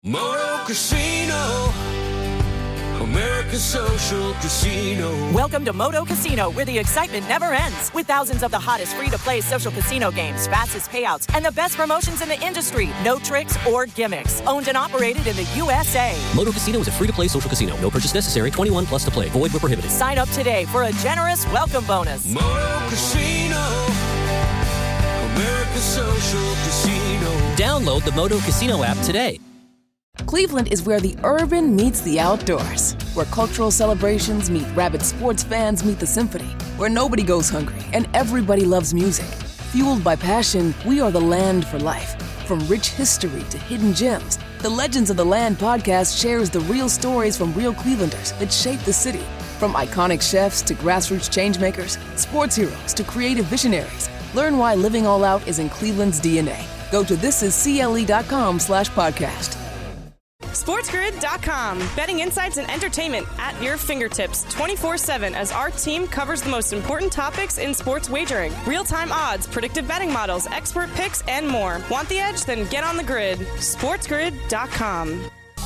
Moto Casino, America's social casino. Welcome to Moto Casino, where the excitement never ends. With thousands of the hottest free-to-play social casino games, fastest payouts, and the best promotions in the industry. No tricks or gimmicks. Owned and operated in the USA. Moto Casino is a free-to-play social casino. No purchase necessary. 21 plus to play. Void where prohibited. Sign up today for a generous welcome bonus. Moto Casino, America's social casino. Download the Moto Casino app today. Cleveland is where the urban meets the outdoors, where cultural celebrations meet rabid sports fans meet the symphony, where nobody goes hungry and everybody loves music. Fueled by passion, we are the land for life. From rich history to hidden gems, the Legends of the Land podcast shares the real stories from real Clevelanders that shape the city. From iconic chefs to grassroots changemakers, sports heroes to creative visionaries. Learn why living all out is in Cleveland's DNA. Go to thisiscle.com/podcast. SportsGrid.com. Betting insights and entertainment at your fingertips 24/7 as our team covers the most important topics in sports wagering. Real-time odds, predictive betting models, expert picks, and more. Want the edge? Then get on the grid. SportsGrid.com.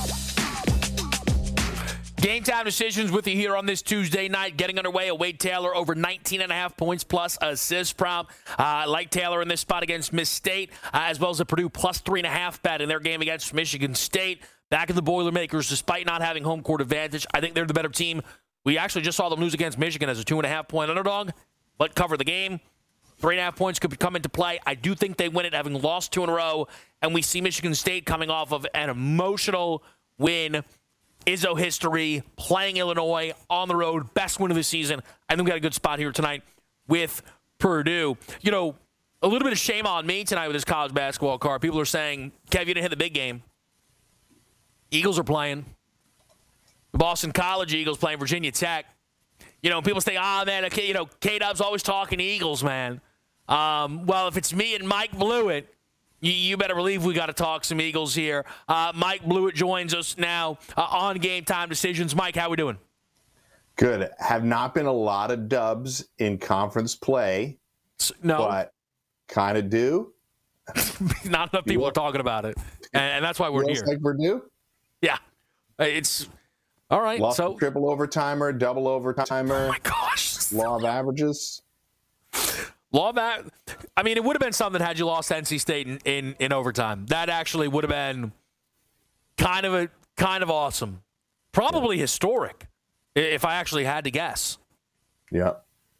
Game time decisions with you here on this Tuesday night. Getting underway, a Wade Taylor over 19.5 points plus assist prop. Like Taylor in this spot against Miss State, as well as a Purdue plus 3.5 bet in their game against Michigan State. Back in the Boilermakers, despite not having home court advantage, I think they're the better team. We actually just saw them lose against Michigan as a 2.5-point underdog, but cover the game. 3.5 points could come into play. I do think they win it, having lost 2 in a row, and we see Michigan State coming off of an emotional win. Izzo history, playing Illinois on the road, best win of the season. I think we got a good spot here tonight with Purdue. You know, a little bit of shame on me tonight with this college basketball card. People are saying, Kev, you didn't hit the big game. Eagles are playing. The Boston College Eagles playing Virginia Tech. You know, people say, man, okay, you know, K-Dub's always talking Eagles, man. Well, if it's me and Mike Blewett, you better believe we got to talk some Eagles here. Mike Blewett joins us now on Game Time Decisions. Mike, how we doing? Good. Have not been a lot of dubs in conference play. No. But kind of do. Not enough people are talking about it. And that's why we're here. Like we're due? Yeah. It's all right. Lost so triple overtimer, double overtimer. Oh my gosh. Law of averages. I mean, it would have been something had you lost NC State in overtime. That actually would have been kind of awesome. Probably historic, if I actually had to guess. Yeah.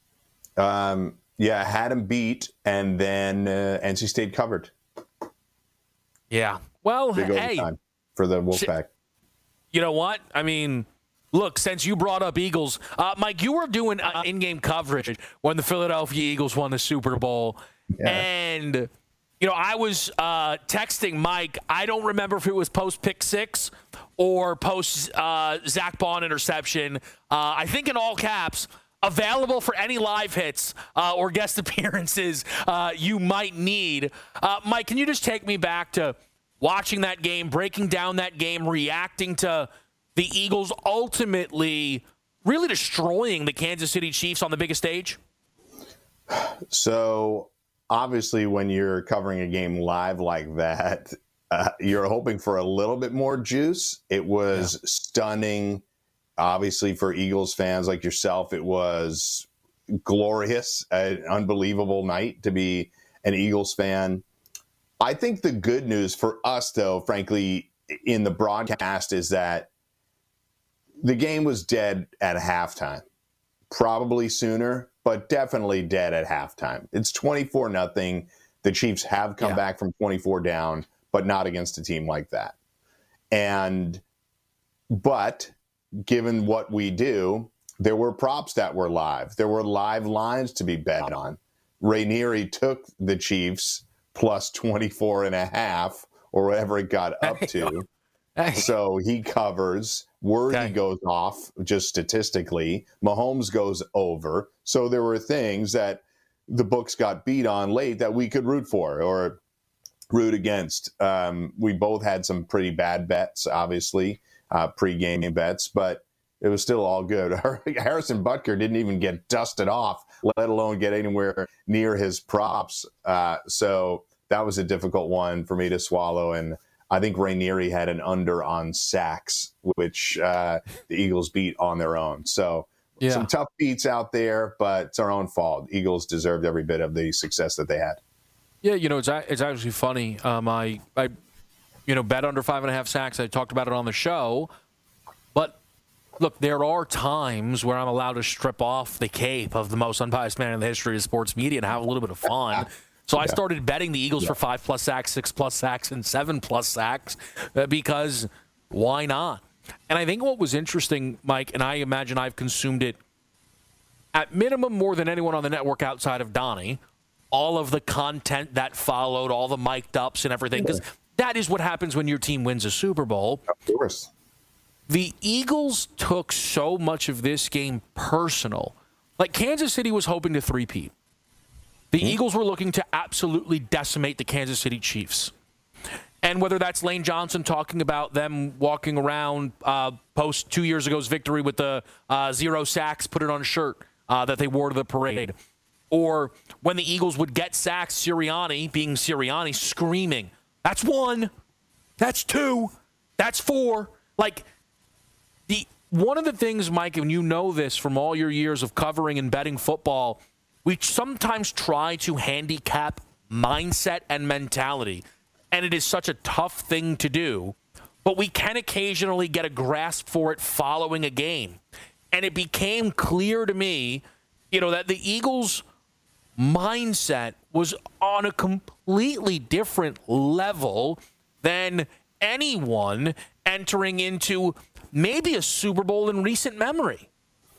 Had him beat, and then NC State covered. Yeah. Well, big overtime for the Wolfpack. You know what? I mean, look, since you brought up Eagles, Mike, you were doing in-game coverage when the Philadelphia Eagles won the Super Bowl. Yeah. And, you know, I was texting Mike. I don't remember if it was post-pick six or post-Zach Bond interception. I think in all caps, available for any live hits or guest appearances you might need. Mike, can you just take me back to watching that game, breaking down that game, reacting to the Eagles ultimately really destroying the Kansas City Chiefs on the biggest stage? So, obviously, when you're covering a game live like that, you're hoping for a little bit more juice. It was stunning. Obviously, for Eagles fans like yourself, it was glorious, an unbelievable night to be an Eagles fan. I think the good news for us, though, frankly, in the broadcast is that the game was dead at halftime. Probably sooner, but definitely dead at halftime. It's 24-0. The Chiefs have come back from 24 down, but not against a team like that. But given what we do, there were props that were live. There were live lines to be bet on. Ranieri took the Chiefs plus 24.5 or whatever it got up to. So he covers. Worthy goes off just statistically. Mahomes goes over. So there were things that the books got beat on late that we could root for or root against. We both had some pretty bad bets, obviously, pre-game bets, but it was still all good. Harrison Butker didn't even get dusted off, let alone get anywhere near his props. So that was a difficult one for me to swallow. And I think Rainieri had an under on sacks, which the Eagles beat on their own. So some tough beats out there, but it's our own fault. Eagles deserved every bit of the success that they had. Yeah, it's actually funny. I bet under 5.5 sacks. I talked about it on the show. But, look, there are times where I'm allowed to strip off the cape of the most unbiased man in the history of sports media and have a little bit of fun. So I started betting the Eagles for 5+ sacks, 6+ sacks, and 7+ sacks because why not? And I think what was interesting, Mike, and I imagine I've consumed it at minimum more than anyone on the network outside of Donnie, all of the content that followed, all the mic'd ups and everything, because that is what happens when your team wins a Super Bowl. Of course. The Eagles took so much of this game personal. Like Kansas City was hoping to three-peat. The Eagles were looking to absolutely decimate the Kansas City Chiefs. And whether that's Lane Johnson talking about them walking around post 2 years ago's victory with the 0 sacks, put it on a shirt that they wore to the parade. Or when the Eagles would get sacks, Sirianni, being Sirianni, screaming, "That's 1, that's 2, that's 4." Like, one of the things, Mike, and you know this from all your years of covering and betting football, we sometimes try to handicap mindset and mentality. And it is such a tough thing to do, but we can occasionally get a grasp for it following a game. And it became clear to me, that the Eagles' mindset was on a completely different level than anyone entering into maybe a Super Bowl in recent memory.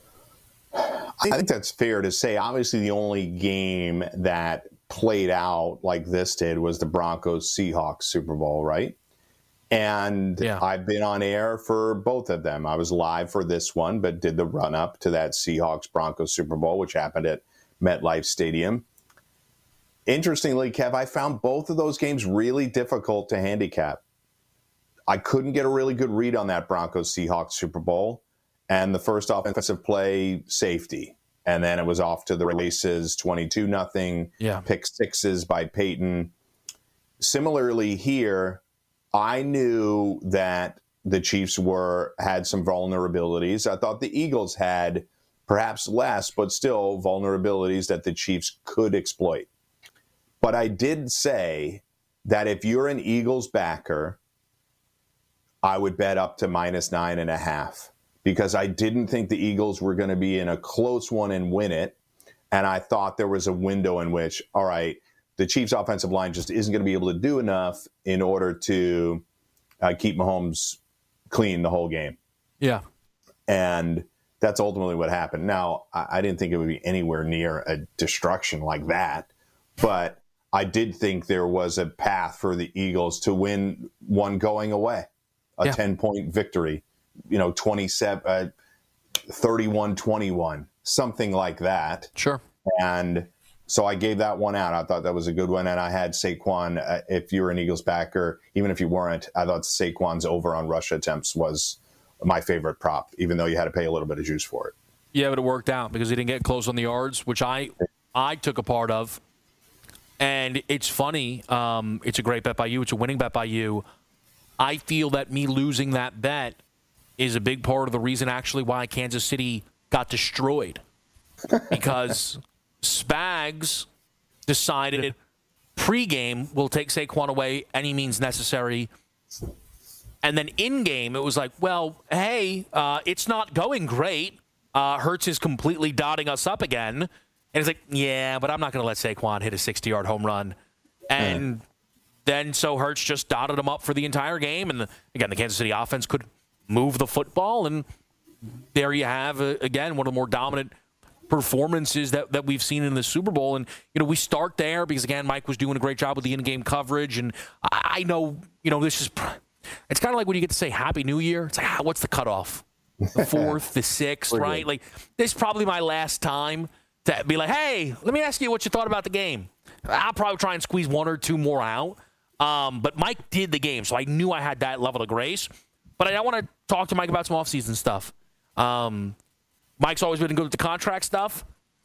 I think that's fair to say. Obviously, the only game that played out like this did was the Broncos-Seahawks Super Bowl, right? And I've been on air for both of them. I was live for this one, but did the run-up to that Seahawks-Broncos Super Bowl, which happened at MetLife Stadium. Interestingly, Kev, I found both of those games really difficult to handicap. I couldn't get a really good read on that Broncos-Seahawks Super Bowl. And the first offensive play, safety. And then it was off to the races, 22-0, pick sixes by Peyton. Similarly here, I knew that the Chiefs had some vulnerabilities. I thought the Eagles had perhaps less, but still vulnerabilities that the Chiefs could exploit. But I did say that if you're an Eagles backer, I would bet up to -9.5. Because I didn't think the Eagles were going to be in a close one and win it. And I thought there was a window in which, all right, the Chiefs' offensive line just isn't going to be able to do enough in order to keep Mahomes clean the whole game. Yeah. And that's ultimately what happened. Now, I didn't think it would be anywhere near a destruction like that. But I did think there was a path for the Eagles to win one going away, a 10-point victory. 31-21, something like that. Sure. And so I gave that one out. I thought that was a good one. And I had Saquon, if you're an Eagles backer, even if you weren't, I thought Saquon's over on rush attempts was my favorite prop, even though you had to pay a little bit of juice for it. Yeah, but it worked out because he didn't get close on the yards, which I took a part of. And it's funny. It's a great bet by you. It's a winning bet by you. I feel that me losing that bet is a big part of the reason actually why Kansas City got destroyed. Because Spags decided pregame we'll take Saquon away any means necessary. And then in-game it was like, well, hey, it's not going great. Hurts is completely dotting us up again. And it's like, yeah, but I'm not going to let Saquon hit a 60-yard home run. And then so Hurts just dotted him up for the entire game. And again, the Kansas City offense could move the football, and there you have, again, one of the more dominant performances that we've seen in the Super Bowl. And, we start there because, again, Mike was doing a great job with the in-game coverage. And I know, this is – it's kind of like when you get to say Happy New Year. It's like, what's the cutoff? The 4th, the 6th, right? Like, this is probably my last time to be like, hey, let me ask you what you thought about the game. I'll probably try and squeeze one or two more out. But Mike did the game, so I knew I had that level of grace. But I want to talk to Mike about some offseason stuff. Mike's always been good with the contract stuff.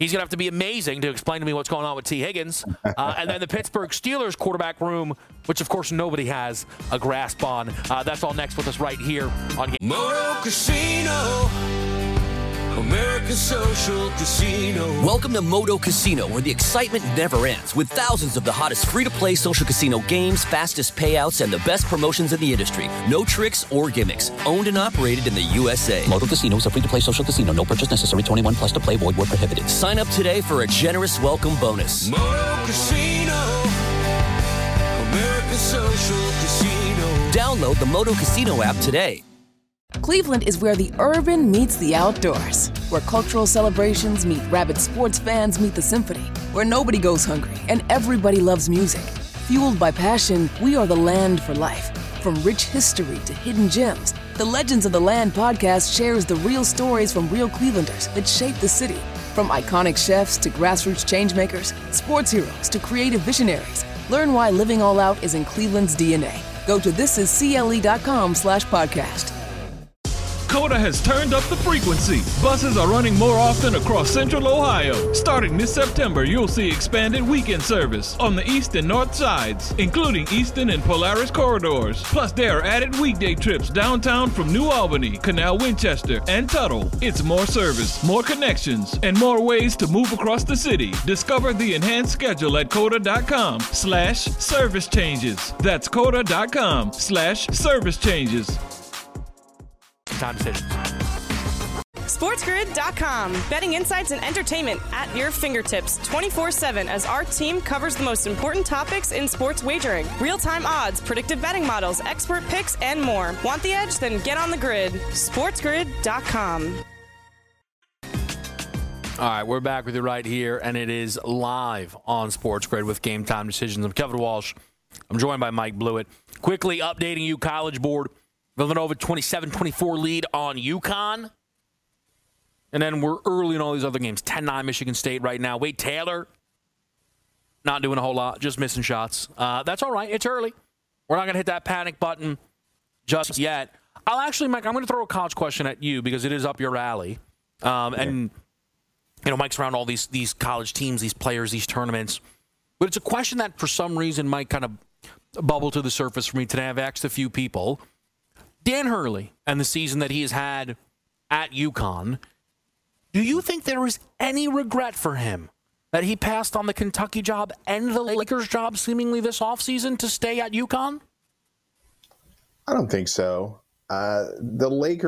He's going to have to be amazing to explain to me what's going on with T. Higgins. And then the Pittsburgh Steelers quarterback room, which, of course, nobody has a grasp on. That's all next with us right here on Moto Casino, America's Social Casino. Welcome to Moto Casino, where the excitement never ends, with thousands of the hottest free-to-play social casino games, fastest payouts, and the best promotions in the industry. No tricks or gimmicks. Owned and operated in the USA. Moto Casino is a free-to-play social casino. No purchase necessary. 21 plus to play. Void where prohibited. Sign up today for a generous welcome bonus. Moto Casino, America's Social Casino. Download the Moto Casino app today. Cleveland is where the urban meets the outdoors, where cultural celebrations meet rabid sports fans meet the symphony, where nobody goes hungry and everybody loves music. Fueled by passion, we are the land for life. From rich history to hidden gems, the Legends of the Land podcast shares the real stories from real Clevelanders that shape the city. From iconic chefs to grassroots changemakers, sports heroes to creative visionaries, learn why living all out is in Cleveland's DNA. Go to thisiscle.com/podcast. Coda has turned up the frequency. Buses are running more often across Central Ohio. Starting this September, you'll see expanded weekend service on the east and north sides, including Eastern and Polaris corridors. Plus, there are added weekday trips downtown from New Albany, Canal Winchester, and Tuttle. It's more service, more connections, and more ways to move across the city. Discover the enhanced schedule at coda.com/service changes. That's coda.com/service changes. Time decisions. SportsGrid.com. Betting insights and entertainment at your fingertips 24/7 as our team covers the most important topics in sports wagering. Real-time odds, predictive betting models, expert picks, and more. Want the edge? Then get on the grid. SportsGrid.com. All right, we're back with you right here, and it is live on Sports Grid with Game Time Decisions. I'm Kevin Walsh. I'm joined by Mike Blewett. Quickly updating you, College Board. Villanova 27-24 lead on UConn. And then we're early in all these other games. 10-9 Michigan State right now. Wade Taylor, not doing a whole lot, just missing shots. That's all right. It's early. We're not going to hit that panic button just yet. Mike, I'm going to throw a college question at you because it is up your alley. And, Mike's around all these college teams, these players, these tournaments. But it's a question that for some reason might kind of bubble to the surface for me today. I've asked a few people. Dan Hurley and the season that he has had at UConn, do you think there is any regret for him that he passed on the Kentucky job and the Lakers job seemingly this offseason to stay at UConn? I don't think so. The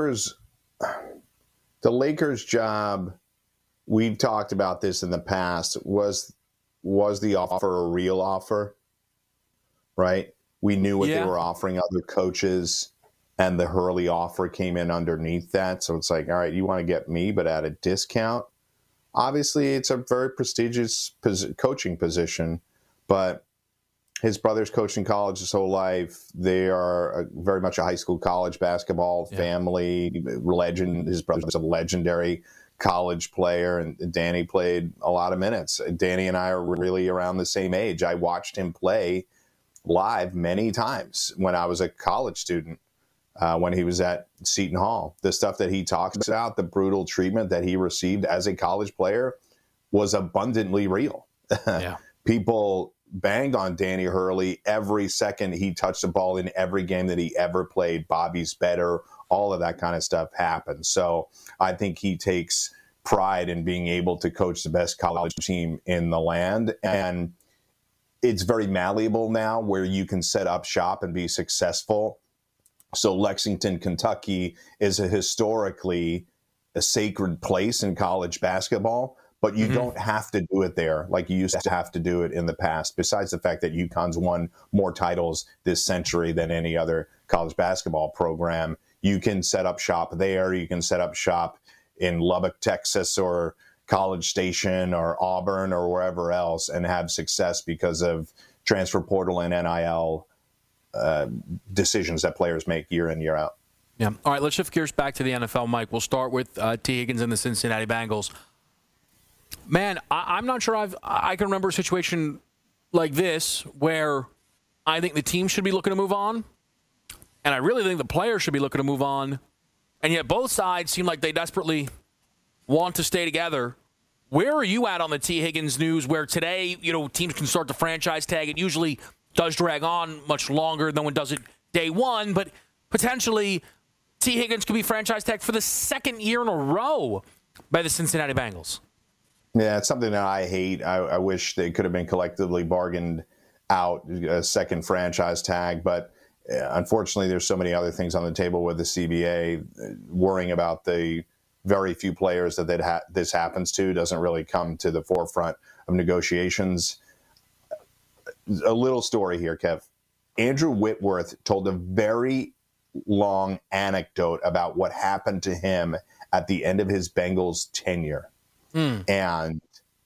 Lakers job, we've talked about this in the past, was the offer a real offer, right? We knew what they were offering other coaches. And the Hurley offer came in underneath that. So it's like, all right, you want to get me, but at a discount? Obviously, it's a very prestigious coaching position, but his brother's coached in college his whole life. They are very much a high school college basketball family. Legend. His brother was a legendary college player, and Danny played a lot of minutes. Danny and I are really around the same age. I watched him play live many times when I was a college student. When he was at Seton Hall. The stuff that he talks about, the brutal treatment that he received as a college player, was abundantly real. Yeah. People banged on Danny Hurley every second he touched the ball in every game that he ever played. Bobby's better. All of that kind of stuff happened. So I think he takes pride in being able to coach the best college team in the land. And it's very malleable now where you can set up shop and be successful. So Lexington, Kentucky is historically a sacred place in college basketball, but you don't have to do it there like you used to have to do it in the past, besides the fact that UConn's won more titles this century than any other college basketball program. You can set up shop there. You can set up shop in Lubbock, Texas, or College Station or Auburn or wherever else and have success because of transfer portal and NIL decisions that players make year in, year out. Yeah. All right, let's shift gears back to the NFL, Mike. We'll start with T. Higgins and the Cincinnati Bengals. Man, I'm not sure I can remember a situation like this where I think the team should be looking to move on, and I really think the players should be looking to move on, and yet both sides seem like they desperately want to stay together Where are you at on the T. Higgins news where today, teams can start to franchise tag? It usually does drag on much longer. No one does it day one, but potentially T. Higgins could be franchise tagged for the second year in a row by the Cincinnati Bengals. Yeah, it's something that I hate. I wish they could have been collectively bargained out a second franchise tag, but unfortunately there's so many other things on the table with the CBA. Worrying about the very few players that this happens to doesn't really come to the forefront of negotiations. A little story here, Kev. Andrew Whitworth told a very long anecdote about what happened to him at the end of his Bengals tenure. And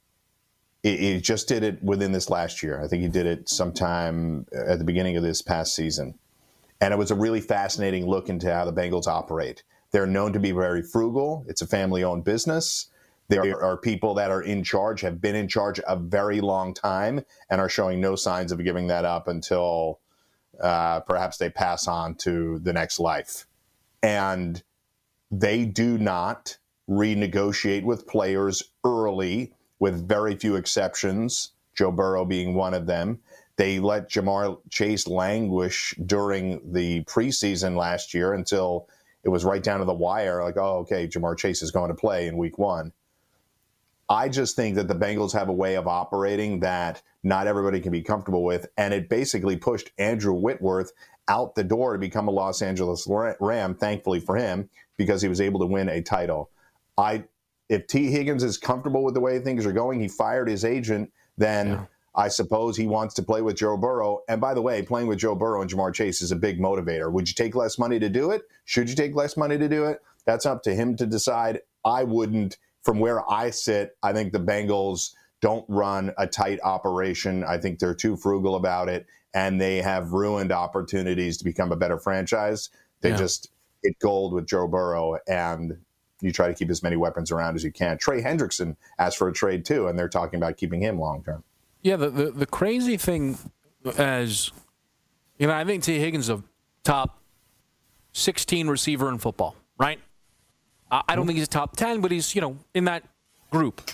he just did it within this last year. I think he did it sometime at the beginning of this past season. And it was a really fascinating look into how the Bengals operate. They're known to be very frugal. It's a family-owned business. There are people that are in charge, have been in charge a very long time, and are showing no signs of giving that up until perhaps they pass on to the next life. And they do not renegotiate with players early, with very few exceptions, Joe Burrow being one of them. They let Ja'Marr Chase languish during the preseason last year until it was right down to the wire, like, oh, okay, Ja'Marr Chase is going to play in week one. I just think that the Bengals have a way of operating that not everybody can be comfortable with, and it basically pushed Andrew Whitworth out the door to become a Los Angeles Ram, thankfully for him, because he was able to win a title. If T. Higgins is comfortable with the way things are going, he fired his agent, then I suppose he wants to play with Joe Burrow. And by the way, playing with Joe Burrow and Ja'Marr Chase is a big motivator. Would you take less money to do it? Should you take less money to do it? That's up to him to decide. I wouldn't. From where I sit, I think the Bengals don't run a tight operation. I think they're too frugal about it, and they have ruined opportunities to become a better franchise. They just hit gold with Joe Burrow, and you try to keep as many weapons around as you can. Trey Hendrickson asked for a trade too, and they're talking about keeping him long term. Yeah, the crazy thing is, I think T. Higgins is a top 16 receiver in football, right? I don't think he's a top 10, but he's, in that group.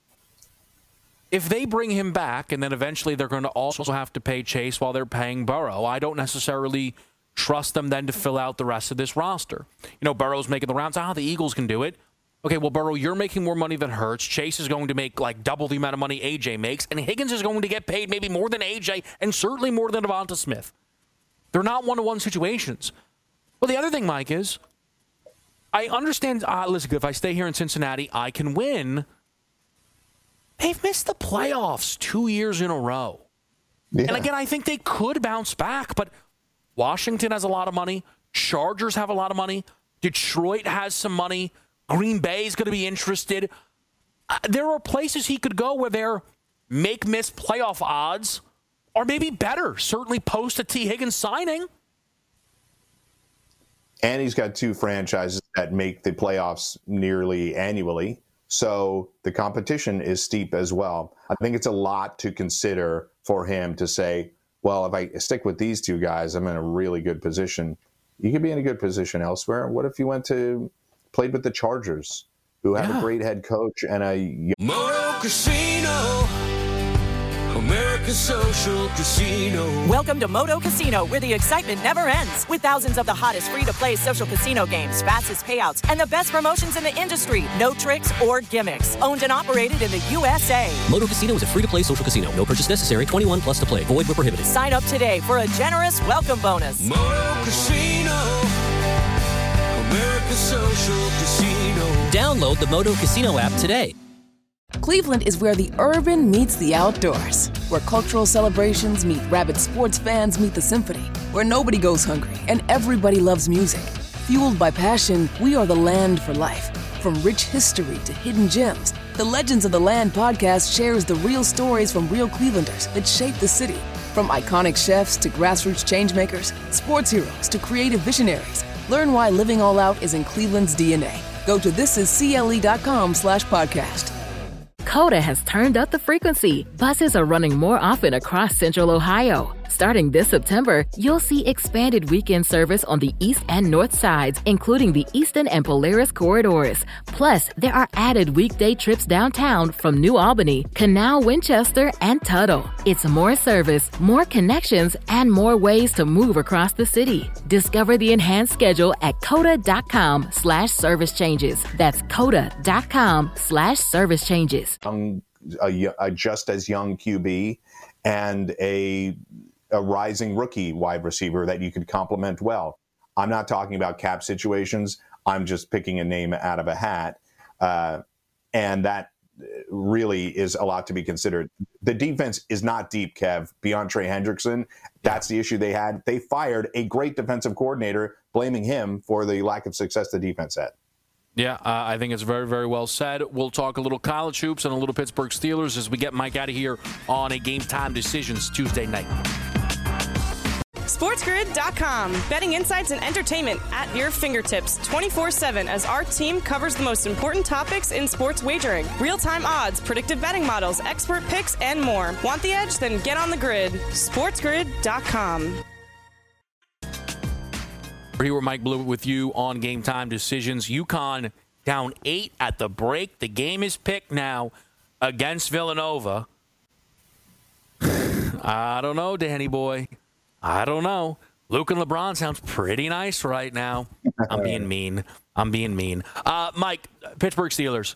If they bring him back and then eventually they're going to also have to pay Chase while they're paying Burrow, I don't necessarily trust them then to fill out the rest of this roster. Burrow's making the rounds. The Eagles can do it. Okay, well, Burrow, you're making more money than Hurts. Chase is going to make like double the amount of money AJ makes, and Higgins is going to get paid maybe more than AJ and certainly more than Devonta Smith. They're not one-to-one situations. Well, the other thing, Mike, is I understand, listen, if I stay here in Cincinnati, I can win. They've missed the playoffs 2 years in a row. Yeah. And again, I think they could bounce back, but Washington has a lot of money. Chargers have a lot of money. Detroit has some money. Green Bay is going to be interested. There are places he could go where their make-miss playoff odds are maybe better, certainly post a T. Higgins signing. And he's got two franchises that make the playoffs nearly annually. So the competition is steep as well. I think it's a lot to consider for him to say, well, if I stick with these two guys, I'm in a really good position. You could be in a good position elsewhere. What if you played with the Chargers, who have a great head coach and a... Moto Casino, America's social casino. Welcome to Moto Casino, where the excitement never ends. With thousands of the hottest free-to-play social casino games, fastest payouts, and the best promotions in the industry. No tricks or gimmicks. Owned and operated in the USA. Moto Casino is a free-to-play social casino. No purchase necessary. 21 plus to play. Void where prohibited. Sign up today for a generous welcome bonus. Moto Casino, America's social casino. Download the Moto Casino app today. Cleveland is where the urban meets the outdoors, where cultural celebrations meet rabid sports fans meet the symphony, where nobody goes hungry and everybody loves music. Fueled by passion, we are the land for life. From rich history to hidden gems, the Legends of the Land podcast shares the real stories from real Clevelanders that shape the city. From iconic chefs to grassroots changemakers, sports heroes to creative visionaries, learn why living all out is in Cleveland's DNA. Go to thisiscle.com/podcast. Coda has turned up the frequency. Buses are running more often across Central Ohio. Starting this September, you'll see expanded weekend service on the east and north sides, including the Eastern and Polaris corridors. Plus, there are added weekday trips downtown from New Albany, Canal, Winchester, and Tuttle. It's more service, more connections, and more ways to move across the city. Discover the enhanced schedule at COTA.com/service changes. That's COTA.com/service changes. A just as young QB and a rising rookie wide receiver that you could complement well. I'm not talking about cap situations. I'm just picking a name out of a hat. And that really is a lot to be considered. The defense is not deep, Kev, beyond Trey Hendrickson. That's the issue they had. They fired a great defensive coordinator, blaming him for the lack of success the defense had. Yeah, I think it's very, very well said. We'll talk a little college hoops and a little Pittsburgh Steelers as we get Mike out of here on a Game Time Decisions Tuesday night. SportsGrid.com. Betting insights and entertainment at your fingertips 24/7 as our team covers the most important topics in sports wagering. Real-time odds, predictive betting models, expert picks, and more. Want the edge? Then get on the grid. SportsGrid.com. We're here with Mike Blewett with you on Game Time Decisions. UConn down 8 at the break. The game is picked now against Villanova. I don't know, Danny boy. I don't know. Luke and LeBron sounds pretty nice right now. I'm being mean. Mike, Pittsburgh Steelers.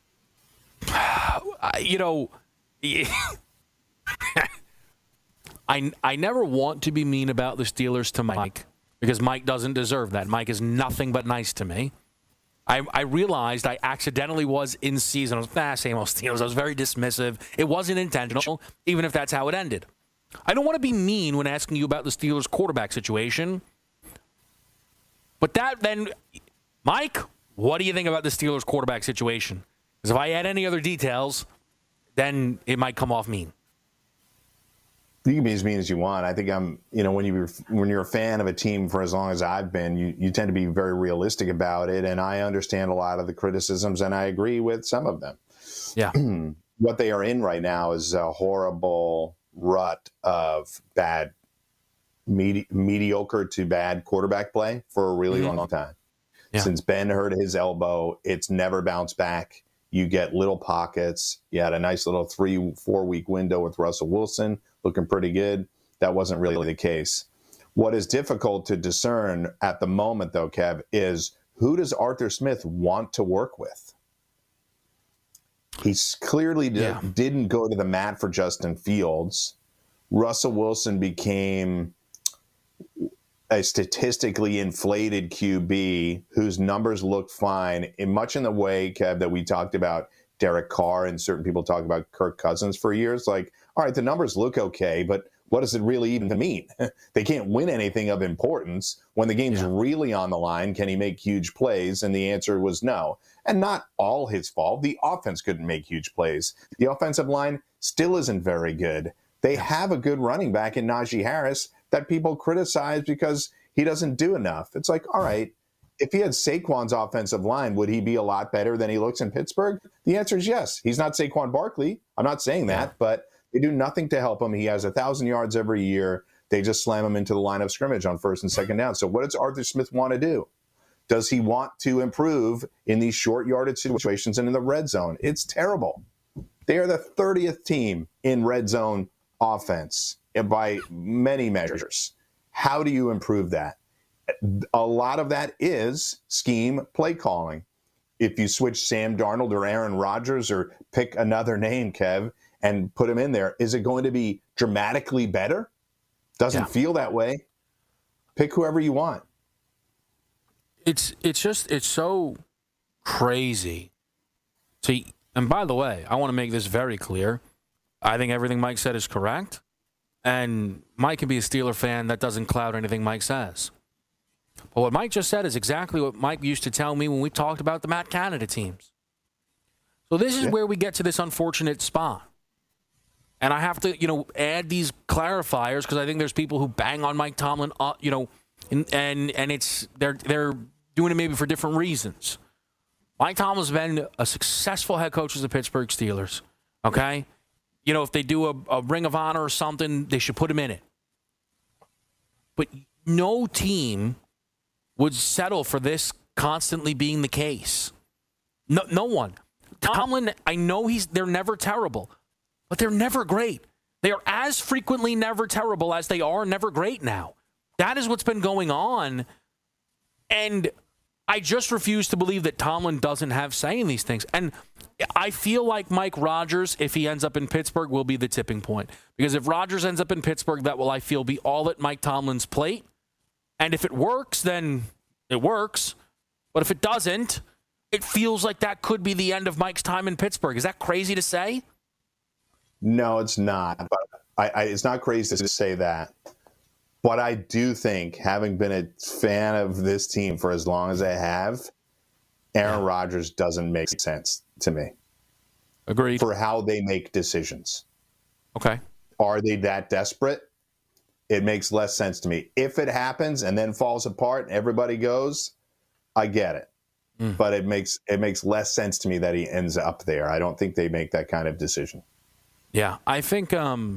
I never want to be mean about the Steelers to Mike, because Mike doesn't deserve that. Mike is nothing but nice to me. I realized I accidentally was in season. I was, same old Steelers. I was very dismissive. It wasn't intentional, even if that's how it ended. I don't want to be mean when asking you about the Steelers quarterback situation. But Mike, what do you think about the Steelers quarterback situation? Because if I add any other details, then it might come off mean. You can be as mean as you want. I think when you're a fan of a team for as long as I've been, you tend to be very realistic about it. And I understand a lot of the criticisms, and I agree with some of them. Yeah. What they are in right now is a horrible rut of bad, mediocre to bad quarterback play for a really long time. Yeah. Since Ben hurt his elbow, it's never bounced back. You get little pockets. You had a nice little 3-4 week window with Russell Wilson looking pretty good. That wasn't really the case. What is difficult to discern at the moment, though, Kev, is who does Arthur Smith want to work with? He clearly didn't go to the mat for Justin Fields. Russell Wilson became a statistically inflated QB whose numbers looked fine, much in the way, Kev, that we talked about Derek Carr and certain people talk about Kirk Cousins for years. Like, all right, the numbers look okay, but what does it really even mean? They can't win anything of importance. When the game's really on the line, can he make huge plays? And the answer was no. And not all his fault. The offense couldn't make huge plays. The offensive line still isn't very good. They have a good running back in Najee Harris that people criticize because he doesn't do enough. It's like, all right, if he had Saquon's offensive line, would he be a lot better than he looks in Pittsburgh? The answer is yes. He's not Saquon Barkley. I'm not saying that, but they do nothing to help him. He has 1,000 yards every year. They just slam him into the line of scrimmage on first and second down. So what does Arthur Smith want to do? Does he want to improve in these short yardage situations and in the red zone? It's terrible. They are the 30th team in red zone offense by many measures. How do you improve that? A lot of that is scheme play calling. If you switch Sam Darnold or Aaron Rodgers or pick another name, Kev, and put him in there, is it going to be dramatically better? Doesn't feel that way. Pick whoever you want. It's so crazy. See, and by the way, I want to make this very clear. I think everything Mike said is correct. And Mike can be a Steeler fan. That doesn't cloud anything Mike says. But what Mike just said is exactly what Mike used to tell me when we talked about the Matt Canada teams. So this is where we get to this unfortunate spot. And I have to, add these clarifiers because I think there's people who bang on Mike Tomlin, and it's they're doing it maybe for different reasons. Mike Tomlin's been a successful head coach of the Pittsburgh Steelers. Okay, if they do a Ring of Honor or something, they should put him in it. but no team would settle for this constantly being the case. No one. Tomlin, I know they're never terrible, but they're never great. They are as frequently never terrible as they are never great now. That is what's been going on. And I just refuse to believe that Tomlin doesn't have say in these things. And I feel like Mike Rodgers, if he ends up in Pittsburgh, will be the tipping point. Because if Rodgers ends up in Pittsburgh, that will, I feel, be all at Mike Tomlin's plate. And if it works, then it works. But if it doesn't, it feels like that could be the end of Mike's time in Pittsburgh. Is that crazy to say? No, it's not. But it's not crazy to say that. But I do think, having been a fan of this team for as long as I have, Aaron Rodgers doesn't make sense to me. Agreed. For how they make decisions. Okay. Are they that desperate? It makes less sense to me. If it happens and then falls apart and everybody goes, I get it. But it makes less sense to me that he ends up there. I don't think they make that kind of decision. Yeah, I think,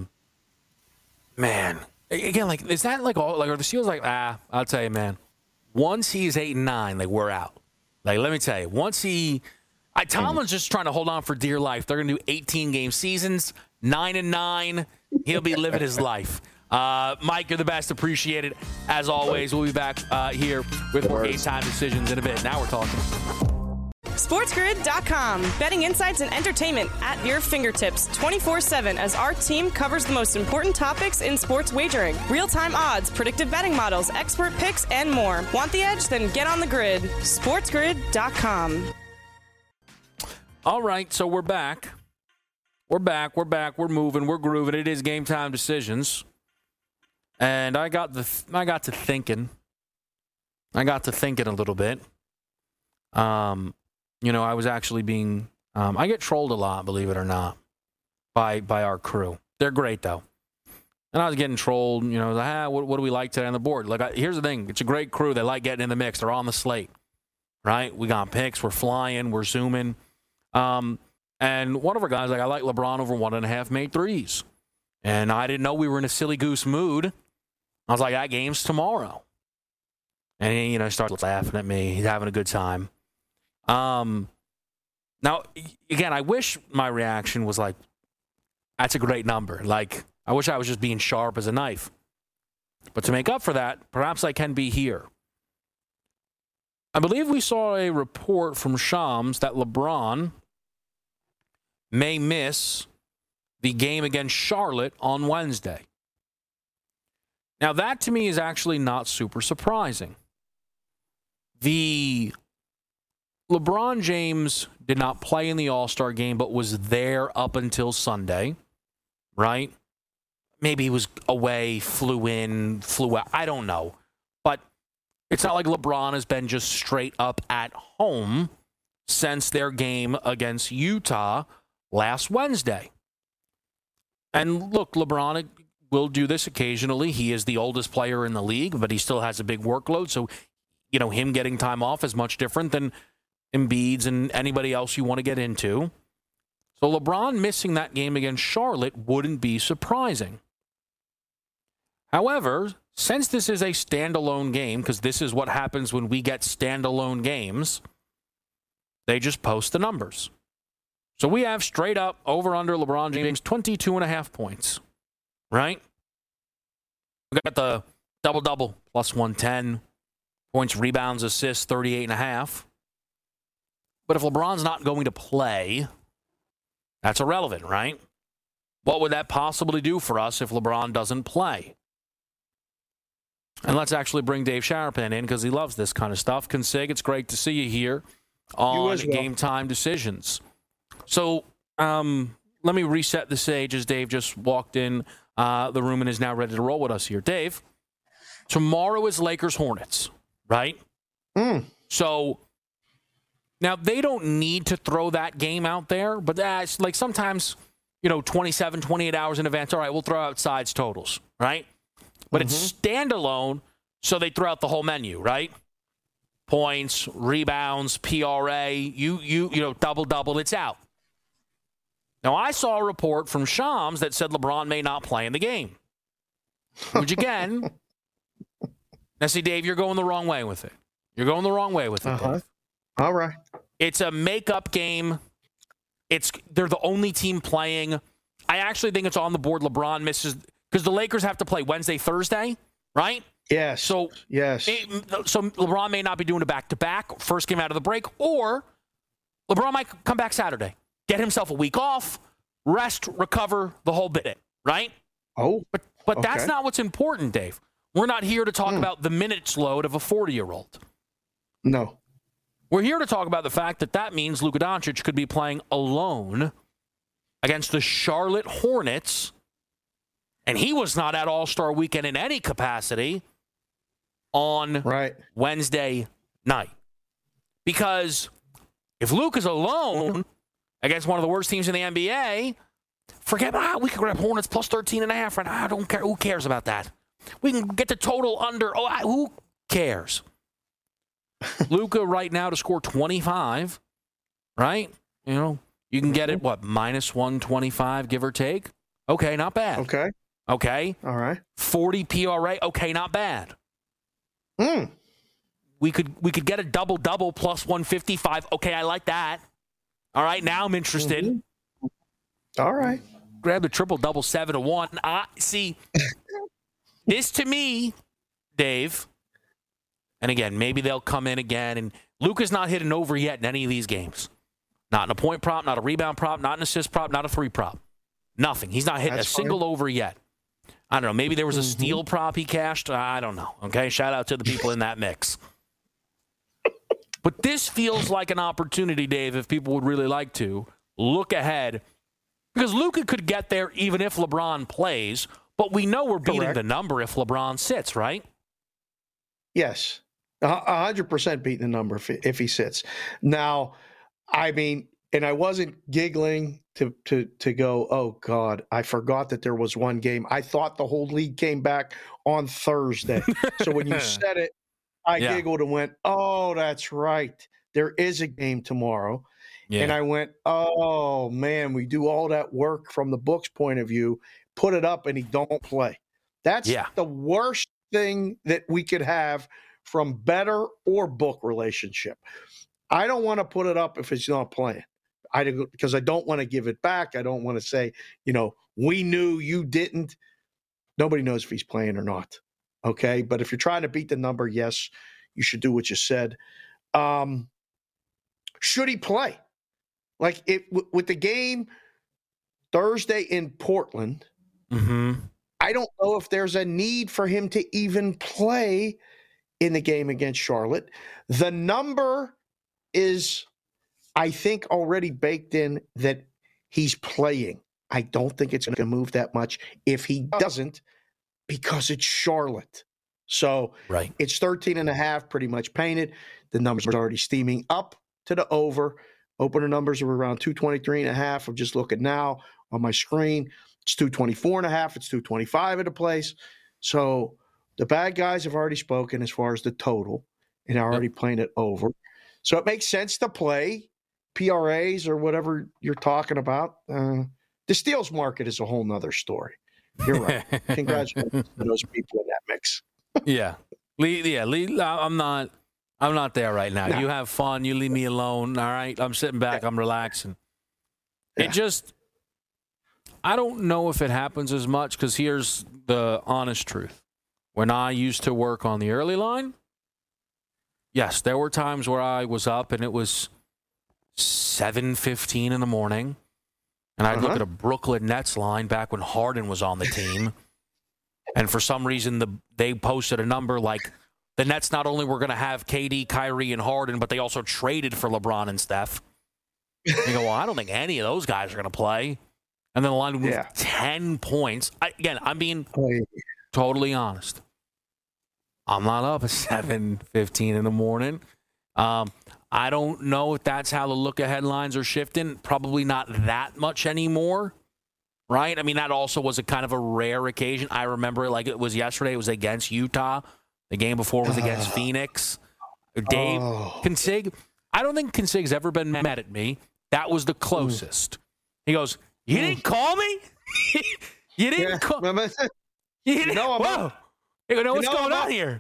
man, again, like, is that like all? Like, are the Steelers like, I'll tell you, man. Once he's 8-9, like, we're out. Like, let me tell you, once Tomlin's just trying to hold on for dear life. They're gonna do 18-game seasons, 9-9. He'll be living his life. Mike, you're the best. Appreciate it. As always, we'll be back here with more Game Time Decisions in a bit. Now we're talking. SportsGrid.com. Betting insights and entertainment at your fingertips 24/7 as our team covers the most important topics in sports wagering. Real-time odds, predictive betting models, expert picks, and more. Want the edge? Then get on the grid. SportsGrid.com. All right, so we're back. We're moving. We're grooving. It is Game Time Decisions. And I got to thinking a little bit. I was actually being, I get trolled a lot, believe it or not, by our crew. They're great, though. And I was getting trolled, what do we like today on the board? Like, here's the thing. It's a great crew. They like getting in the mix. They're on the slate, right? We got picks. We're flying. We're zooming. And one of our guys, I like LeBron over 1.5 made threes. And I didn't know we were in a silly goose mood. I was like, that game's tomorrow. And he, starts laughing at me. He's having a good time. Now, again, I wish my reaction was like, that's a great number. Like, I wish I was just being sharp as a knife. But to make up for that, perhaps I can be here. I believe we saw a report from Shams that LeBron may miss the game against Charlotte on Wednesday. Now, that to me is actually not super surprising. The LeBron James did not play in the All-Star game, but was there up until Sunday, right? Maybe he was away, flew in, flew out. I don't know. But it's not like LeBron has been just straight up at home since their game against Utah last Wednesday. And look, LeBron will do this occasionally. He is the oldest player in the league, but he still has a big workload. So, him getting time off is much different than Embiid's and anybody else you want to get into. So LeBron missing that game against Charlotte wouldn't be surprising. However, since this is a standalone game, because this is what happens when we get standalone games, they just post the numbers. So we have straight up over-under LeBron James 22.5 points, right? We got the double-double plus 110, points, rebounds, assists, 38.5. But if LeBron's not going to play, that's irrelevant, right? What would that possibly do for us if LeBron doesn't play? And let's actually bring Dave Sharapan in because he loves this kind of stuff. Consig, it's great to see you here on Game Time Decisions. So let me reset the stage as Dave just walked in the room and is now ready to roll with us here. Dave, tomorrow is Lakers-Hornets, right? So now they don't need to throw that game out there, but that's like sometimes, 27, 28 hours in advance, all right, we'll throw out sides totals, right? But it's standalone, so they throw out the whole menu, right? Points, rebounds, PRA, you double-double, it's out. Now, I saw a report from Shams that said LeBron may not play in the game, which, again, Now, see, Dave, you're going the wrong way with it. You're going the wrong way with it, Dave. All right. It's a make-up game. They're the only team playing. I actually think it's on the board. LeBron misses because the Lakers have to play Wednesday, Thursday, right? Yes. So LeBron may not be doing a back-to-back, first game out of the break, or LeBron might come back Saturday, get himself a week off, rest, recover, the whole bit, right? Oh. But that's not what's important, Dave. We're not here to talk about the minutes load of a 40-year-old. No. We're here to talk about the fact that means Luka Doncic could be playing alone against the Charlotte Hornets, and he was not at All-Star Weekend in any capacity on Wednesday night. Because if Luka's alone against one of the worst teams in the NBA, forget we could grab Hornets plus 13.5 right now. I don't care. Who cares about that? We can get the total under. Who cares? Luka right now to score 25, right? You know, you can get it, minus 125, give or take? Okay, not bad. Okay. All right. 40 PRA, okay, not bad. We could get a double-double plus 155. Okay, I like that. All right, now I'm interested. All right. Grab the triple-double 7-1. See, this to me, Dave, and again, maybe they'll come in again, and Luka's not hitting over yet in any of these games. Not in a point prop, not a rebound prop, not an assist prop, not a 3 prop. Nothing. He's not hitting a single over yet. I don't know. Maybe there was a steal prop he cashed. I don't know. Okay, shout out to the people in that mix. But this feels like an opportunity, Dave, if people would really like to look ahead. Because Luka could get there even if LeBron plays, but we know we're beating the number if LeBron sits, right? Yes. 100% beating the number if he sits. Now, I mean, and I wasn't giggling to go, oh, God, I forgot that there was one game. I thought the whole league came back on Thursday. So when you said it, I giggled and went, oh, that's right. There is a game tomorrow. Yeah. And I went, oh, man, we do all that work from the book's point of view, put it up, and he don't play. That's the worst thing that we could have from better or book relationship. I don't want to put it up if it's not playing. Because I don't want to give it back. I don't want to say, we knew you didn't. Nobody knows if he's playing or not. Okay? But if you're trying to beat the number, yes, you should do what you said. Should he play? Like, with the game Thursday in Portland, I don't know if there's a need for him to even play in the game against Charlotte. The number is, I think, already baked in that he's playing. I don't think it's going to move that much if he doesn't, because it's Charlotte. So it's 13.5 pretty much painted. The numbers are already steaming up to the over. Opener numbers are around 223.5. I'm just looking now on my screen. It's 224.5. It's 225 at a place. So the bad guys have already spoken as far as the total and are already playing it over. So it makes sense to play PRAs or whatever you're talking about. The steals market is a whole nother story. You're right. Congratulations to those people in that mix. Lee, I'm not there right now. No. You have fun. You leave me alone. All right. I'm sitting back. I'm relaxing. I don't know if it happens as much, because here's the honest truth. When I used to work on the early line, yes, there were times where I was up and it was 7:15 in the morning, and I'd look at a Brooklyn Nets line back when Harden was on the team, and for some reason they posted a number like the Nets not only were going to have KD, Kyrie, and Harden, but they also traded for LeBron and Steph. You go, well, I don't think any of those guys are going to play. And then the line moved 10 points. I'm being totally honest. I'm not up at 7:15 in the morning. I don't know if that's how the look-ahead lines are shifting. Probably not that much anymore, right? I mean, that also was a kind of a rare occasion. I remember it like it was yesterday. It was against Utah. The game before was against Phoenix. Dave Consig. I don't think Consig's ever been mad at me. That was the closest. He goes, you didn't call me? You didn't call me? You know what's going on here?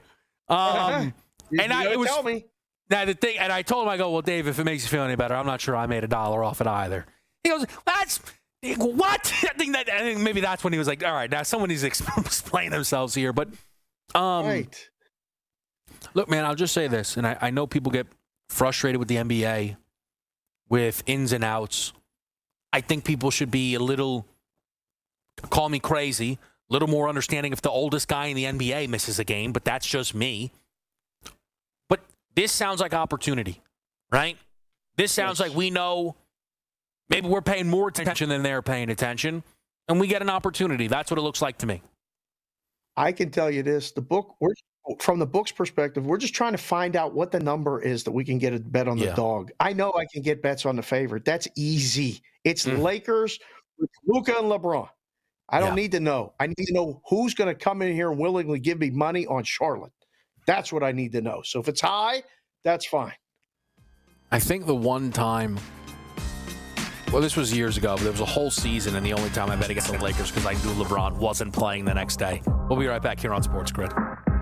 And it was tell me. now the thing. And I told him, I go, well, Dave, if it makes you feel any better, I'm not sure I made $1 off it either. He goes, that's what? I think maybe that's when he was like, all right, now someone needs to explain themselves here. But Right. look, man, I'll just say this, and I know people get frustrated with the NBA, with ins and outs. I think people should be a little, call me crazy, a little more understanding if the oldest guy in the NBA misses a game, but that's just me. But this sounds like opportunity, right? This sounds like we know maybe we're paying more attention than they're paying attention, and we get an opportunity. That's what it looks like to me. I can tell you this: from the book's perspective, we're just trying to find out what the number is that we can get a bet on the dog. I know I can get bets on the favorite. That's easy. It's Lakers with Luka and LeBron. I don't need to know. I need to know who's going to come in here and willingly give me money on Charlotte. That's what I need to know. So if it's high, that's fine. I think the one time, well, this was years ago, but there was a whole season, and the only time I bet against the Lakers because I knew LeBron wasn't playing the next day. We'll be right back here on Sports Grid.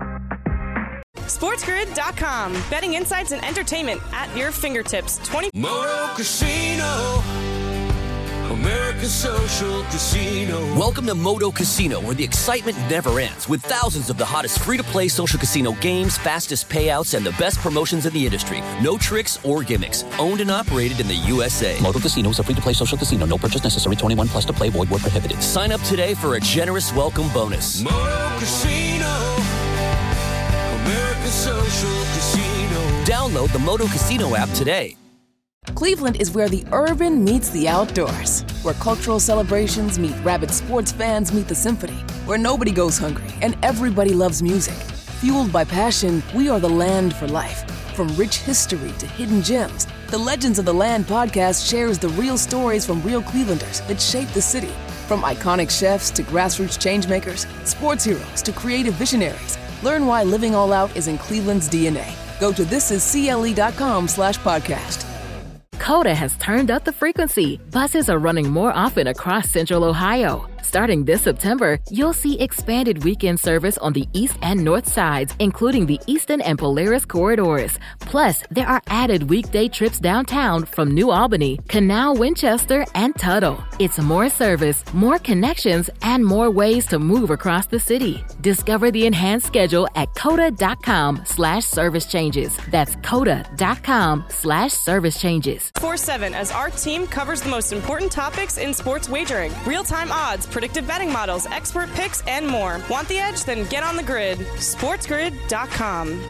SportsGrid.com. Betting insights and entertainment at your fingertips. Moto Casino. America's Social Casino. Welcome to Moto Casino, where the excitement never ends, with thousands of the hottest free-to-play social casino games, fastest payouts, and the best promotions in the industry. No tricks or gimmicks. Owned and operated in the USA. Moto Casino is a free-to-play social casino. No purchase necessary. 21 plus to play. Void where prohibited. Sign up today for a generous welcome bonus. Moto Casino. America's Social Casino. Download the Moto Casino app today. Cleveland is where the urban meets the outdoors, where cultural celebrations meet rabid sports fans meet the symphony, where nobody goes hungry and everybody loves music. Fueled by passion, we are the land for life. From rich history to hidden gems, the Legends of the Land podcast shares the real stories from real Clevelanders that shape the city. From iconic chefs to grassroots changemakers, sports heroes to creative visionaries, learn why living all out is in Cleveland's DNA. Go to thisiscle.com/podcast. Coda has turned up the frequency. Buses are running more often across Central Ohio. Starting this September, you'll see expanded weekend service on the east and north sides, including the Eastern and Polaris corridors. Plus, there are added weekday trips downtown from New Albany, Canal, Winchester, and Tuttle. It's more service, more connections, and more ways to move across the city. Discover the enhanced schedule at coda.com/service changes. That's coda.com/service changes. 4/7 as our team covers the most important topics in sports wagering. Real-time odds, predictive betting models, expert picks, and more. Want the edge? Then get on the grid. SportsGrid.com.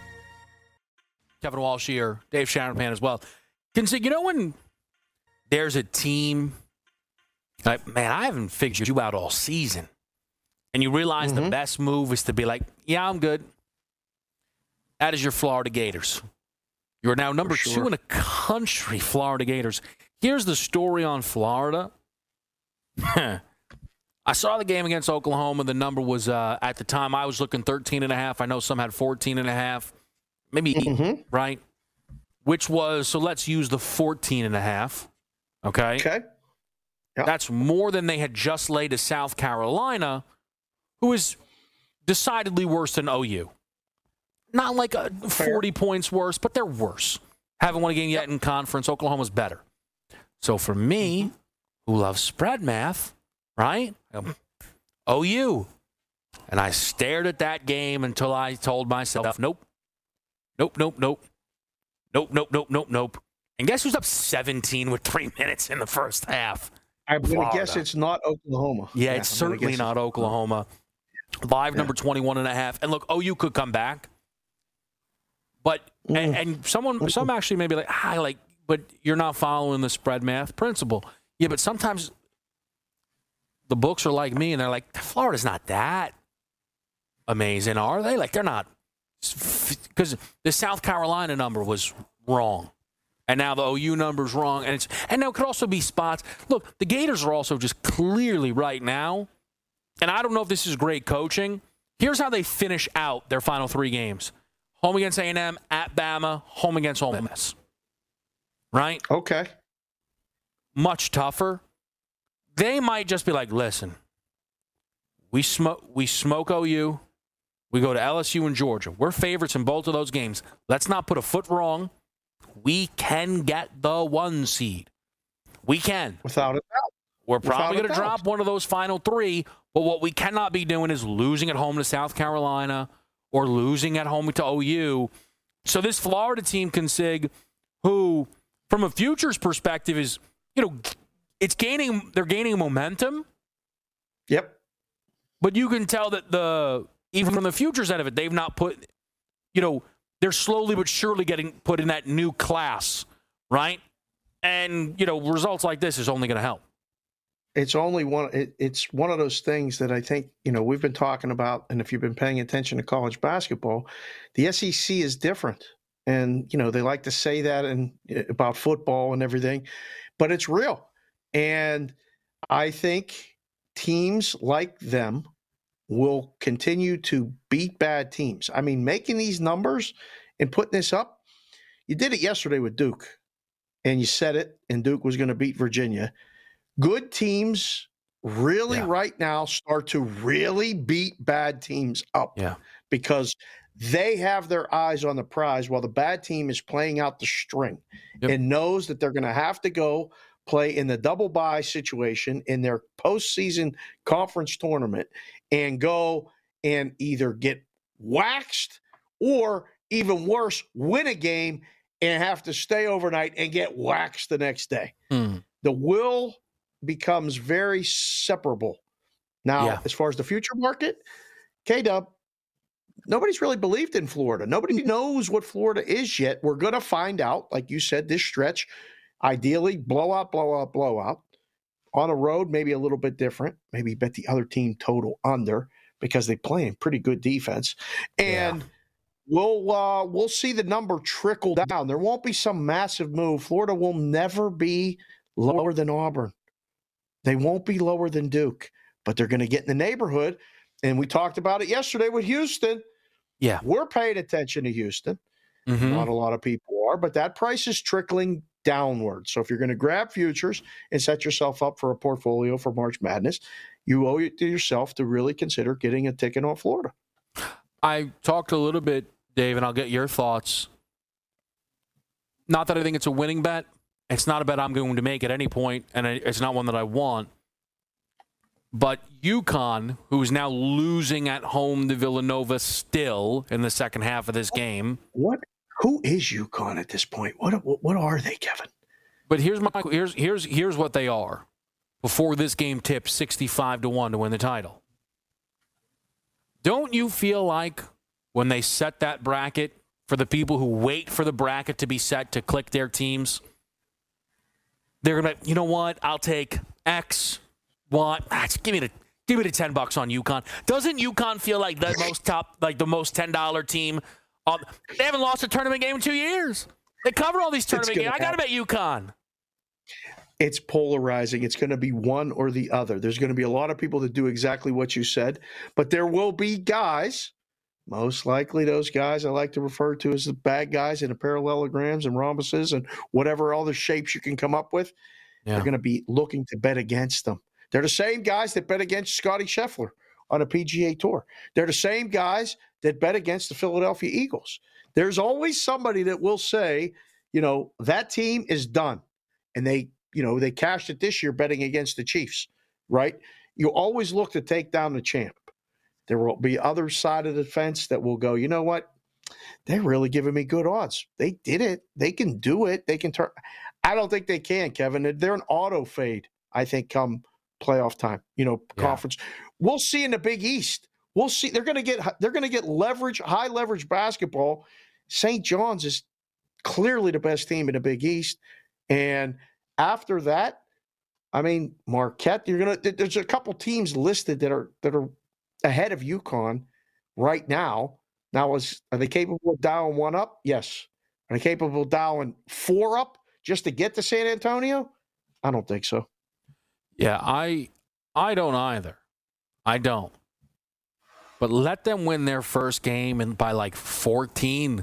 Kevin Walsh here, Dave Shanahan as well. You know when there's a team, like, man, I haven't figured you out all season, and you realize the best move is to be like, yeah, I'm good. That is your Florida Gators. You are now number 2 in the country, Florida Gators. Here's the story on Florida. I saw the game against Oklahoma. The number was, at the time, I was looking 13.5. I know some had 14.5. Maybe, right? Which was, so let's use the 14.5. Okay? Okay. Yep. That's more than they had just laid to South Carolina, who is decidedly worse than OU. Not like 40 points worse, but they're worse. Haven't won a game yet in conference. Oklahoma's better. So for me, who loves spread math, right? OU. And I stared at that game until I told myself, nope. And guess who's up 17 with 3 minutes in the first half? I'm going to guess it's not Oklahoma. Yeah, it's certainly not Oklahoma. Live number 21.5. And look, OU could come back. But and some actually may be like, but you're not following the spread math principle. Yeah, but sometimes the books are like me, and they're like, Florida's not that amazing, are they? Like, they're not, because the South Carolina number was wrong, and now the OU number's wrong, and now it could also be spots. Look, the Gators are also just clearly right now, and I don't know if this is great coaching. Here's how they finish out their final 3 games. Home against A&M, at Bama, home against Ole Miss. Right? Okay. Much tougher. They might just be like, listen, we smoke OU. We go to LSU and Georgia. We're favorites in both of those games. Let's not put a foot wrong. We can get the 1 seed. We can. Without a doubt. We're probably going to drop one of those final 3, but what we cannot be doing is losing at home to South Carolina or losing at home to OU. So this Florida team, Consig, who, from a futures perspective, is, they're gaining momentum. Yep. But you can tell that even from the futures end of it, they've not put, they're slowly but surely getting put in that new class, right? And, results like this is only going to help. It's only it's one of those things that I think, we've been talking about, and if you've been paying attention to college basketball, the SEC is different. And, they like to say that about football and everything, but it's real. And I think teams like them will continue to beat bad teams. I mean, making these numbers and putting this up, you did it yesterday with Duke, and you said it, and Duke was going to beat Virginia. Good teams really right now start to really beat bad teams up because they have their eyes on the prize while the bad team is playing out the string and knows that they're going to have to go play in the double bye situation in their postseason conference tournament and go and either get waxed or, even worse, win a game and have to stay overnight and get waxed the next day. The will becomes very separable. Now, as far as the future market, K-Dub, nobody's really believed in Florida. Nobody knows what Florida is yet. We're going to find out, like you said, this stretch, ideally blowout. On a road, maybe a little bit different. Maybe bet the other team total under because they play in pretty good defense. And we'll see the number trickle down. There won't be some massive move. Florida will never be lower than Auburn. They won't be lower than Duke, but they're going to get in the neighborhood. And we talked about it yesterday with Houston. Yeah. We're paying attention to Houston. Mm-hmm. Not a lot of people are, but that price is trickling downward. So if you're going to grab futures and set yourself up for a portfolio for March Madness, you owe it to yourself to really consider getting a ticket on Florida. I talked a little bit, Dave, and I'll get your thoughts. Not that I think it's a winning bet. It's not a bet I'm going to make at any point, and it's not one that I want. But UConn, who is now losing at home to Villanova still in the second half of this game. Who is UConn at this point? What are they, Kevin? But here's what they are. Before this game tipped 65-1 to win the title. Don't you feel like when they set that bracket for the people who wait for the bracket to be set to click their teams, they're gonna, you know what? I'll take X. What? Give me the $10 on UConn. Doesn't UConn feel like the most $10 team? They haven't lost a tournament game in 2 years. They cover all these tournament games. I got to bet UConn. It's polarizing. It's going to be one or the other. There's going to be a lot of people that do exactly what you said, but there will be guys, most likely those guys I like to refer to as the bad guys in the parallelograms and rhombuses and whatever other shapes you can come up with. They're going to be looking to bet against them. They're the same guys that bet against Scottie Scheffler on a PGA Tour. They're the same guys that bet against the Philadelphia Eagles. There's always somebody that will say, that team is done. And they cashed it this year betting against the Chiefs, right? You always look to take down the champ. There will be other side of the fence that will go, you know what? They're really giving me good odds. They did it. They can do it. They can turn. I don't think they can, Kevin. They're an auto fade, I think, come playoff time, conference. We'll see in the Big East. We'll see. They're going to get leverage, high leverage basketball. St. John's is clearly the best team in the Big East. And after that, I mean, Marquette, there's a couple teams listed that are ahead of UConn right now. Now, are they capable of dialing 1 up? Yes. Are they capable of dialing 4 up just to get to San Antonio? I don't think so. Yeah, I don't either. I don't. But let them win their first game by like 14.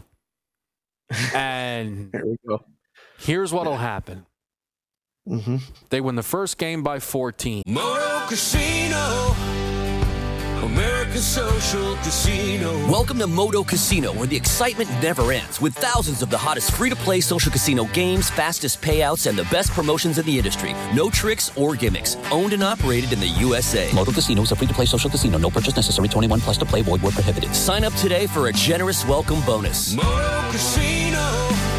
And there we go. Here's what'll happen. Mm-hmm. They win the first game by 14. Moto Casino, America American Social Casino. Welcome to Moto Casino, where the excitement never ends, with thousands of the hottest free-to-play social casino games, fastest payouts, and the best promotions in the industry. No tricks or gimmicks. Owned and operated in the USA. Moto Casino is a free-to-play social casino. No purchase necessary. 21 plus to play. Void where prohibited. Sign up today for a generous welcome bonus. Moto Casino.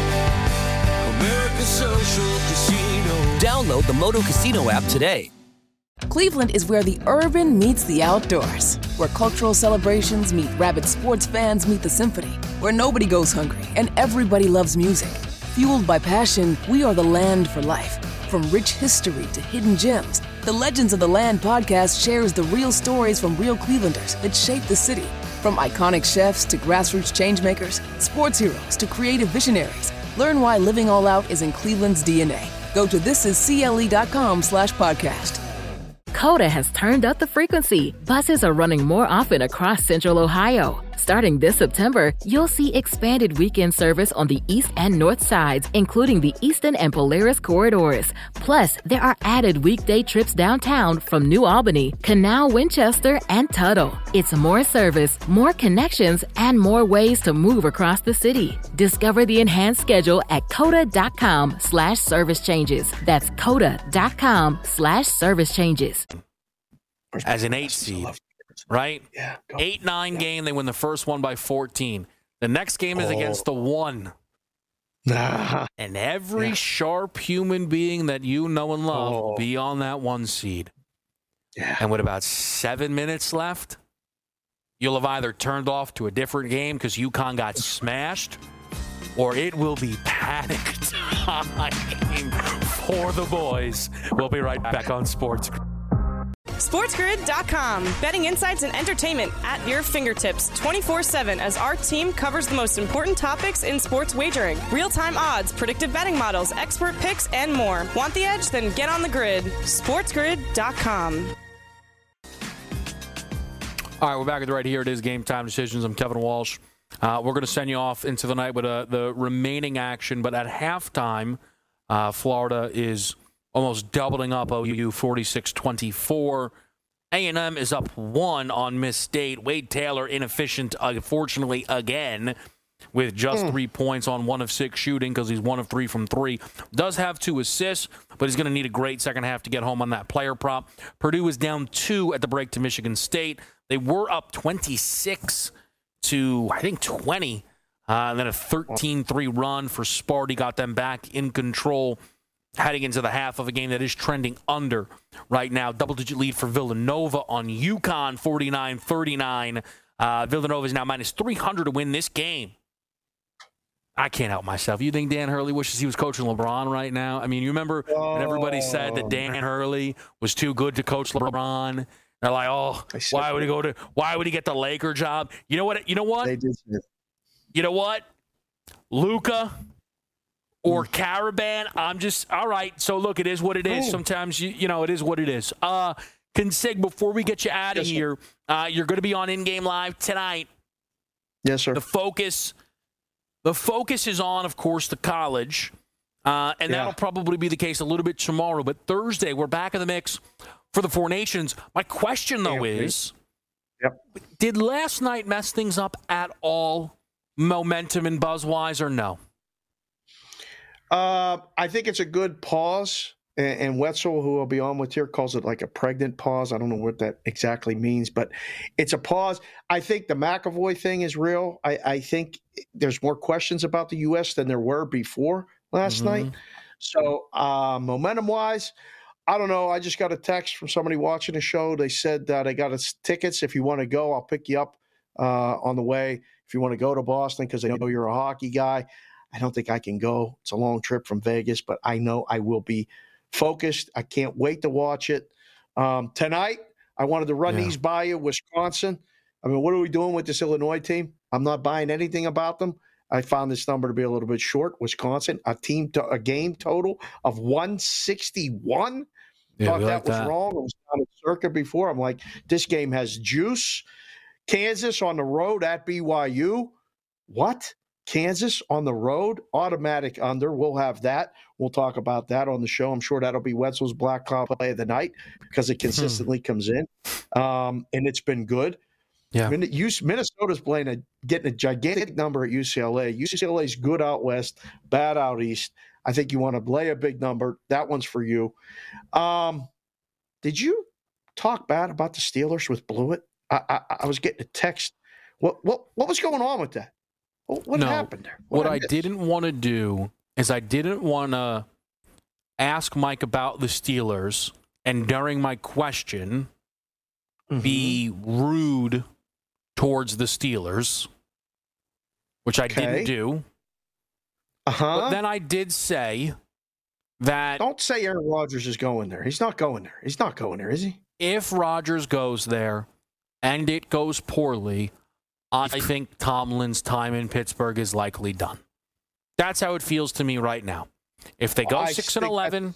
American Social Casino. Download the Moto Casino app today. Cleveland is where the urban meets the outdoors, where cultural celebrations meet rabid sports fans meet the symphony, where nobody goes hungry and everybody loves music. Fueled by passion, we are the land for life. From rich history to hidden gems, the Legends of the Land podcast shares the real stories from real Clevelanders that shape the city. From iconic chefs to grassroots changemakers, sports heroes to creative visionaries, learn why living all out is in Cleveland's DNA. Go to thisiscle.com/podcast. Coda has turned up the frequency. Buses are running more often across Central Ohio. Starting this September, you'll see expanded weekend service on the east and north sides, including the Eastern and Polaris corridors. Plus, there are added weekday trips downtown from New Albany, Canal, Winchester, and Tuttle. It's more service, more connections, and more ways to move across the city. Discover the enhanced schedule at coda.com/service changes. That's coda.com/service changes. As an 8 seed, right? Yeah. 8-9 game, they win the first one by 14. The next game is against the 1. And every sharp human being that you know and love will be on that 1 seed. Yeah. And with about 7 minutes left, you'll have either turned off to a different game because UConn got smashed, or it will be panic time for the boys. We'll be right back on Sports. SportsGrid.com. Betting insights and entertainment at your fingertips 24/7 as our team covers the most important topics in sports wagering. Real-time odds, predictive betting models, expert picks, and more. Want the edge? Then get on the grid. SportsGrid.com. All right, we're back at the right here. It is Game Time Decisions. I'm Kevin Walsh. We're going to send you off into the night with the remaining action, but at halftime, Florida is almost doubling up OU 46-24. A&M is up 1 on Miss State. Wade Taylor inefficient, unfortunately, again, with just 3 points on 1 of 6 shooting because he's 1 of 3 from 3. Does have 2 assists, but he's going to need a great second half to get home on that player prop. Purdue is down 2 at the break to Michigan State. They were up 26 to, I think, 20. And then a 13-3 run for Sparty got them back in control heading into the half of a game that is trending under right now. Double-digit lead for Villanova on UConn, 49-39. Villanova is now minus 300 to win this game. I can't help myself. You think Dan Hurley wishes he was coaching LeBron right now? I mean, you remember when everybody said that Dan Hurley was too good to coach LeBron? They're like, why would he get the Laker job? You know what? They did. You know what? Luka or Caravan, I'm just, all right, so look, it is what it is. Sometimes, you know, it is what it is. Consig, before we get you out of here, you're going to be on In-Game Live tonight. Yes, sir. The focus is on, of course, the college, and that'll probably be the case a little bit tomorrow. But Thursday, we're back in the mix for the Four Nations. My question, though, is, did last night mess things up at all, momentum and buzz-wise, or no? I think it's a good pause, and Wetzel, who I'll be on with here, calls it like a pregnant pause. I don't know what that exactly means, but it's a pause. I think the McAvoy thing is real. I think there's more questions about the U.S. than there were before last night. So momentum-wise, I don't know. I just got a text from somebody watching the show. They said they got us tickets. If you want to go, I'll pick you up on the way. If you want to go to Boston, because they know you're a hockey guy. I don't think I can go. It's a long trip from Vegas, but I know I will be focused. I can't wait to watch it. Tonight, I wanted to run these by you. Wisconsin. I mean, what are we doing with this Illinois team? I'm not buying anything about them. I found this number to be a little bit short. Wisconsin, a game total of 161. Thought that was wrong. I was on a circuit before. I'm like, this game has juice. Kansas on the road at BYU. What? Kansas on the road, automatic under. We'll have that. We'll talk about that on the show. I'm sure that'll be Wetzel's Black Cloud play of the night because it consistently comes in, and it's been good. Yeah. Minnesota's getting a gigantic number at UCLA. UCLA's good out west, bad out east. I think you want to lay a big number. That one's for you. Did you talk bad about the Steelers with Blewett? I was getting a text. What was going on with that? What happened there? What I didn't want to do is I didn't want to ask Mike about the Steelers and during my question be rude towards the Steelers, which I didn't do. But then I did say that... Don't say Aaron Rodgers is going there. He's not going there. He's not going there, is he? If Rodgers goes there and it goes poorly, I think Tomlin's time in Pittsburgh is likely done. That's how it feels to me right now. If they go 6-11...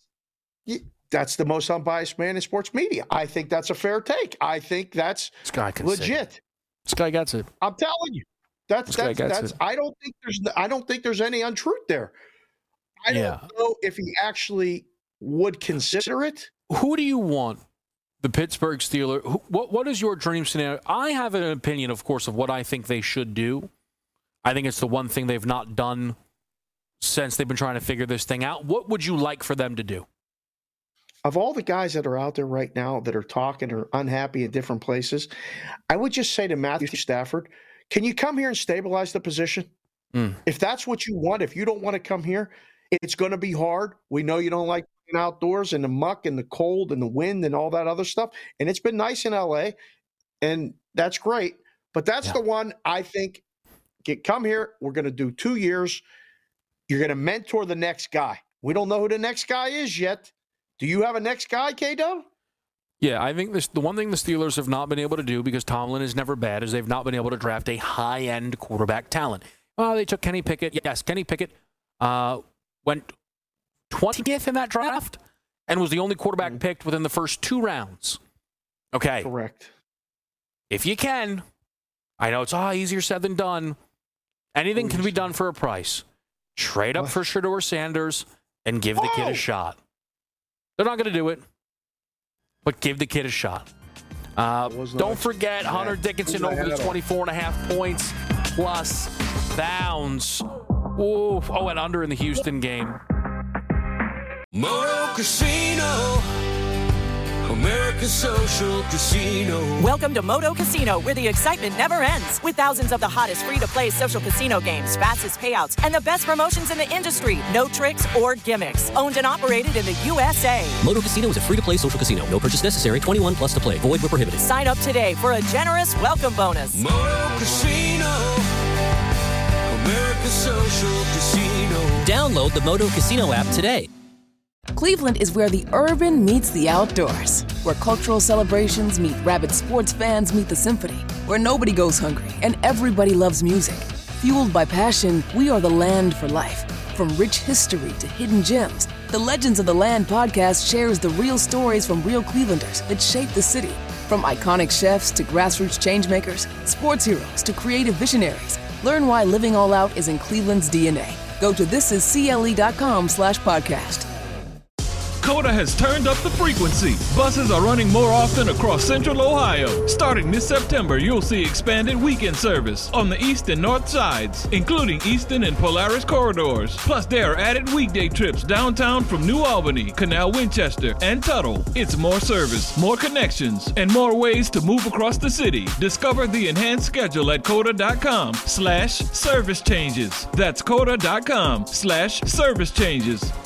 That's the most unbiased man in sports media. I think that's a fair take. I think that's legit. This guy gets it. I'm telling you. That's I don't think there's any untruth there. I don't know if he actually would consider it. Who do you want? The Pittsburgh Steelers. What is your dream scenario? I have an opinion, of course, of what I think they should do. I think it's the one thing they've not done since they've been trying to figure this thing out. What would you like for them to do? Of all the guys that are out there right now that are talking or unhappy in different places, I would just say to Matthew Stafford, can you come here and stabilize the position? If that's what you want, if you don't want to come here, it's going to be hard. We know you don't like being outdoors in the muck and the cold and the wind and all that other stuff. And it's been nice in LA, and that's great. But that's the one I think, come here, we're going to do 2 years. You're going to mentor the next guy. We don't know who the next guy is yet. Do you have a next guy, K-Dub? Yeah, I think the one thing the Steelers have not been able to do, because Tomlin is never bad, is they've not been able to draft a high-end quarterback talent. They took Kenny Pickett. Yes, Kenny Pickett went 20th in that draft and was the only quarterback picked within the first 2 rounds. Okay. Correct. If you can, I know it's easier said than done. Anything can be done for a price. Trade up for Shedeur Sanders and give the kid a shot. They're not going to do it, but give the kid a shot. Don't forget Hunter Dickinson over the 24.5 points plus Downs. And under in the Houston game. Moto Casino, America's social casino. Welcome to Moto Casino, where the excitement never ends. With thousands of the hottest free-to-play social casino games, fastest payouts, and the best promotions in the industry. No tricks or gimmicks. Owned and operated in the USA. Moto Casino is a free-to-play social casino. No purchase necessary. 21 plus to play. Void where prohibited. Sign up today for a generous welcome bonus. Moto Casino, America's social casino. Download the Moto Casino app today. Cleveland is where the urban meets the outdoors, where cultural celebrations meet rabid sports fans meet the symphony, where nobody goes hungry and everybody loves music. Fueled by passion, we are the land for life. From rich history to hidden gems, the Legends of the Land podcast shares the real stories from real Clevelanders that shape the city. From iconic chefs to grassroots changemakers, sports heroes to creative visionaries, learn why living all out is in Cleveland's DNA. Go to thisiscle.com/podcast. Coda has turned up the frequency. Buses are running more often across Central Ohio. Starting this September, you'll see expanded weekend service on the east and north sides, including Eastern and Polaris corridors. Plus, there are added weekday trips downtown from New Albany, Canal Winchester, and Tuttle. It's more service, more connections, and more ways to move across the city. Discover the enhanced schedule at Coda.com/service changes. That's Coda.com/service changes.